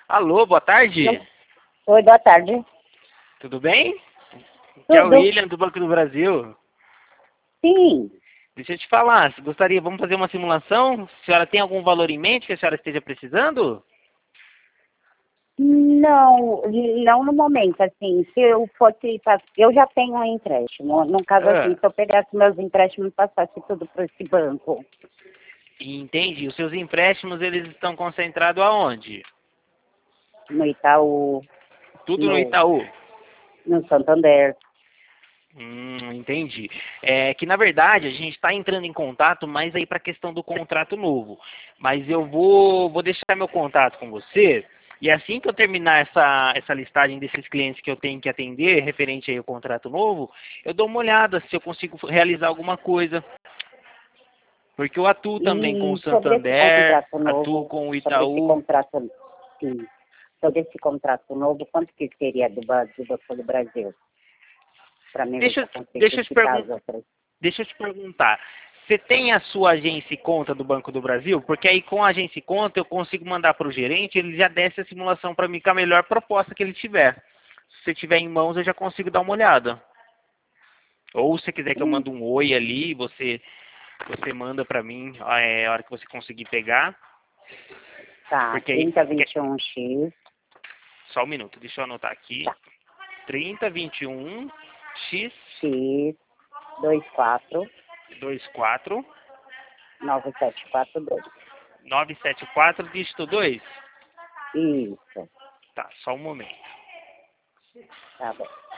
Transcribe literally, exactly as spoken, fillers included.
Alô, boa tarde. Oi, boa tarde. Tudo bem? Tudo. Que é o William do Banco do Brasil. Sim. Deixa eu te falar, se gostaria, vamos fazer uma simulação? A senhora tem algum valor em mente que a senhora esteja precisando? Não, não no momento, assim, se eu fosse, fa- eu já tenho um empréstimo, no caso assim, Ah, se eu pegasse meus empréstimos e passasse tudo para esse banco, entendi. Os seus empréstimos, eles estão concentrados aonde? no Itaú, Tudo no no, Itaú. no Santander. Hum, entendi. É que na verdade a gente está entrando em contato mais aí para a questão do contrato novo. Mas eu vou, vou deixar meu contato com você. E assim que eu terminar essa, essa listagem desses clientes que eu tenho que atender, referente aí ao contrato novo, eu dou uma olhada se eu consigo realizar alguma coisa. Porque eu atuo também com o E sobre esse Santander, contrato atuo novo, com o sobre esse Itaú. contrato, sim, sobre esse contrato novo, quanto que seria do, Ba- do Banco do Brasil? Para mim ver se Deixa, eu consigo deixa eu te quitar perguntar. as outras. Deixa eu te perguntar, você tem a sua agência e conta do Banco do Brasil? Porque aí com a agência e conta eu consigo mandar para o gerente, ele já desce a simulação para mim com a melhor proposta que ele tiver. Se você tiver em mãos, eu já consigo dar uma olhada. Ou se você quiser que eu Sim, mande um oi ali, você você manda para mim é, a hora que você conseguir pegar. tá, Porque aí, trinta, porque- vinte e um x só um minuto, deixa eu anotar aqui. tá, trinta, vinte e um, x X, dois quatro vinte e quatro, nove sete quatro dois. nove sete quatro, dígito dois. Isso, Tá, só um momento. tá bom.